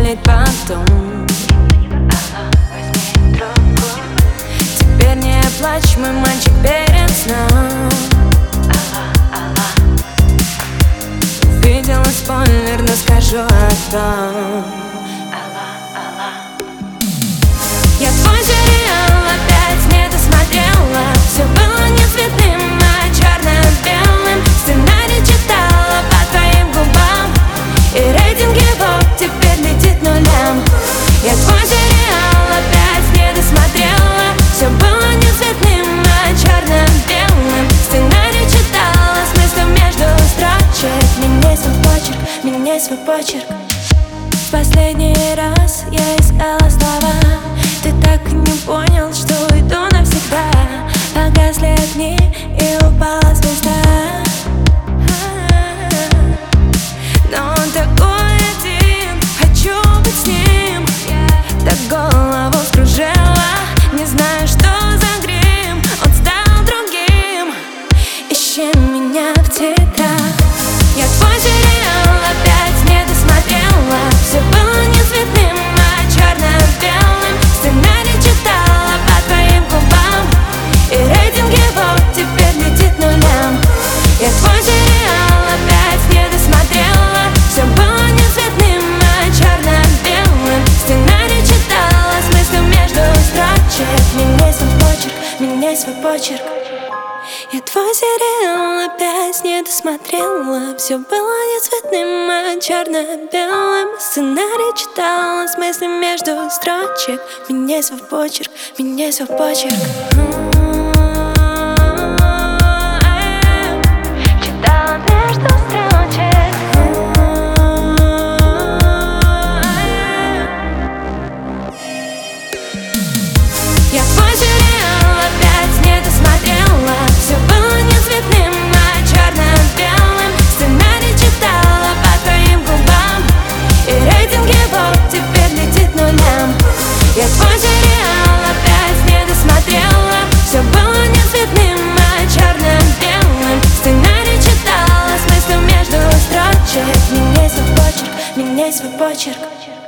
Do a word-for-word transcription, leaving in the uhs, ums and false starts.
позвонить потом. Алло, возьми трубку. Теперь не плачь, мой мальчик, перед сном. Алло, алло. Видела спойлер, но скажу о том. Алло, алло. Я твой сериал опять не досмотрела. Все было не цветным, а черно-белым. Сценарий читала по твоим губам, и рейтинг его теперь летит нулям. Я твой сериал опять не досмотрела. Все было не цветным, а черно-белым. Сценарий читала, смысл между строчек. Меняй свой почерк, меняй свой почерк. В последний раз я искала слова. Ты так и не понял, что уйду навсегда. Погасли огни и упала звезда. Но он такой один, хочу быть с ним. Так голову скружила, не знаю, что за грим. Он стал другим, ищи меня в титрах. Я твой сериал опять не досмотрела. Все было не цветным, а черно-белым. Сценарий читала по твоим губам, и рейтинг его теперь летит нулям. Я твой сериал опять не досмотрела. Все было не цветным, а черно-белым. Сценарий читала, смысл между строчек. Меняй свой почерк, меняй свой почерк. Я твой сериал опять не досмотрела. Все было не цветным, а черно-белым. Сценарий читала, смысле между строчек. Меняй свой почерк, меняй свой почерк. Читала между строчек. Я твой сериал опять не досмотрела. Все было не цветным, а черно-белым. Сценарий читала по твоим губам, и рейтинг его теперь летит нулям. Я твой сериал опять не досмотрела. Все было не цветным, а черно-белым. Сценарий читала, смысл между строчек. Меняй свой почерк, меняй свой почерк.